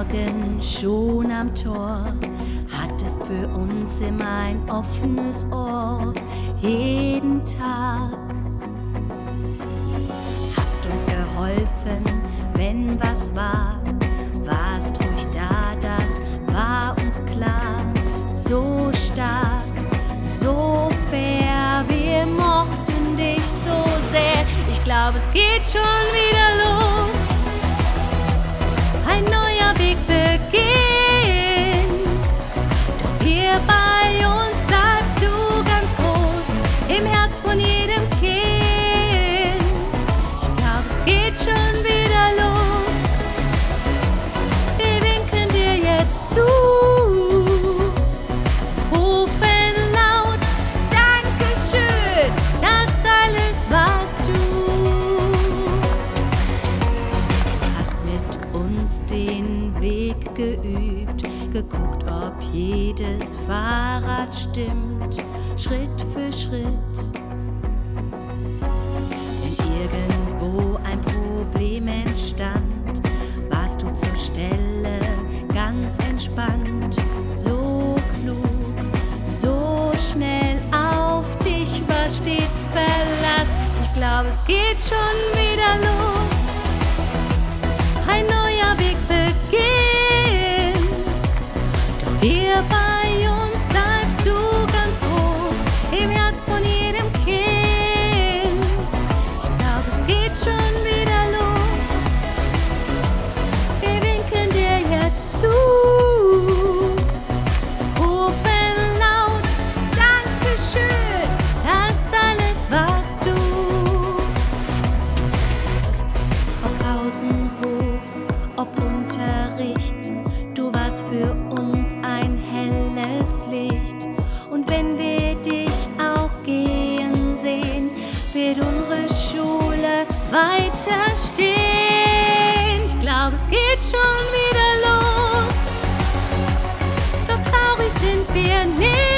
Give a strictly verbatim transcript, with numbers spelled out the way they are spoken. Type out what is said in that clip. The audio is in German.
Morgen schon am Tor, hattest für uns immer ein offenes Ohr, jeden Tag. Hast uns geholfen, wenn was war, warst ruhig da, das war uns klar. So stark, so fair, wir mochten dich so sehr. Ich glaube, es geht schon wieder los. Ein neuer Weg beginnt, doch hier bei uns bleibst du ganz groß, im Herz von jedem Kind. Ich glaube, es geht schon wieder los, wir winken dir jetzt zu, rufen laut Dankeschön, das alles warst du. Uns den Weg geübt, geguckt, ob jedes Fahrrad stimmt, Schritt für Schritt. Wenn irgendwo ein Problem entstand, warst du zur Stelle ganz entspannt, so klug, so schnell, auf dich war stets Verlass. Ich glaube, es geht schon wieder los. Ein neuer Weg beginnt, doch hier bei uns bleibst du ganz groß, im Herz von jedem Kind. Ich glaube, es geht schon wieder los, wir winken dir jetzt zu, rufen laut Dankeschön, das alles warst du. Ob Pausenhof, ob Unterricht, du warst für uns ein helles Licht. Und wenn wir dich auch gehen sehen, wird unsere Schule weiter stehen. Ich glaube, es geht schon wieder los, doch traurig sind wir nicht.